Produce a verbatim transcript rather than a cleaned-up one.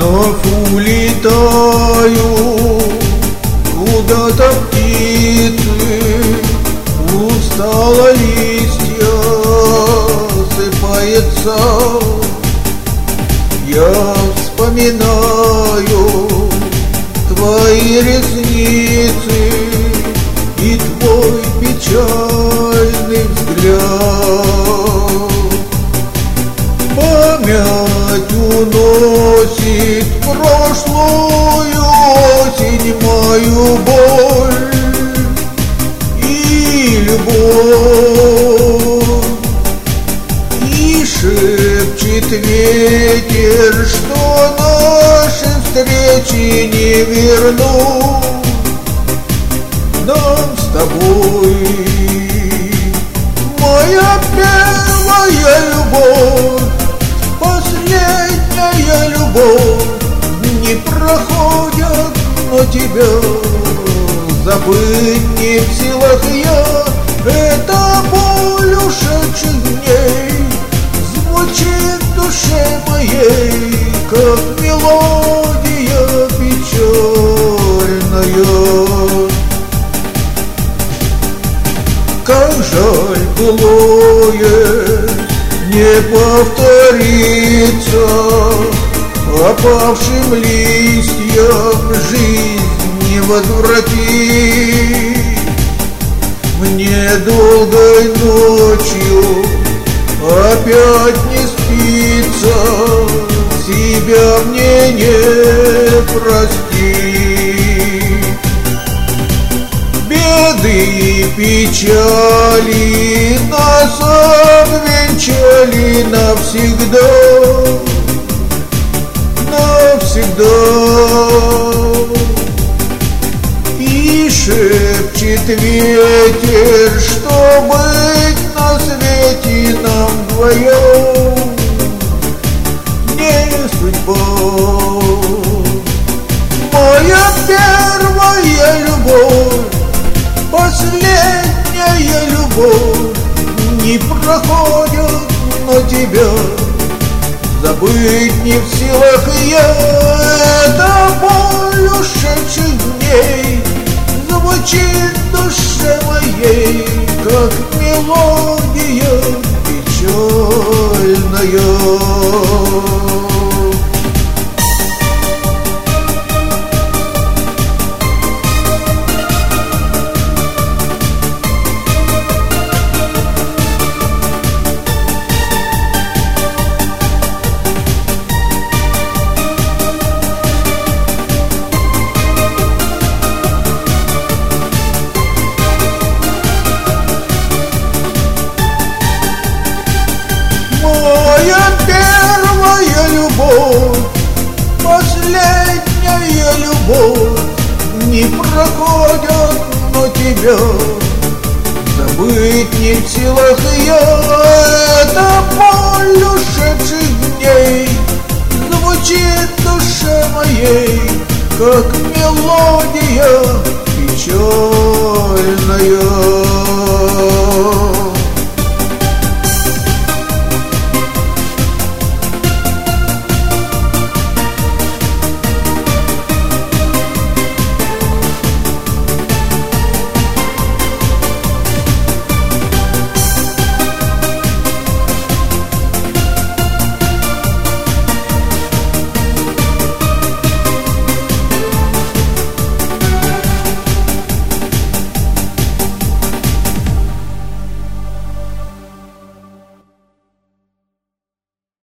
Вновь улетаю, куда-то птицы, устало листья сыпается. Я вспоминаю твои ресницы и твой печальный взгляд. Память уносит прошлую осень, мою боль и любовь. И шепчет ветер, что наши встречи не вернут нам с тобой. Моя первая любовь, последняя любовь, не проходят, но тебя забыть не в силах я. Это боль ушедших дней звучит в душе моей, как мелодия печальная. Как жаль былое не повторится, опавшим листьям жизнь не возвратить. Мне долгой ночью опять не спится, себя мне не простить. Беды и печали нас обвенчали навсегда, навсегда. И шепчет ветер, что быть на свете нам вдвоем не судьба. Моя первая любовь, последняя любовь, не проходят, но тебя забыть не в силах я. Это боль ушедших дней звучит в душе моей, как мелодия печальная. Моя первая любовь, последняя любовь, не проходят, но тебя забыть не в силах я. Это боль ушедших дней звучит в душе моей, как мелодия печальная.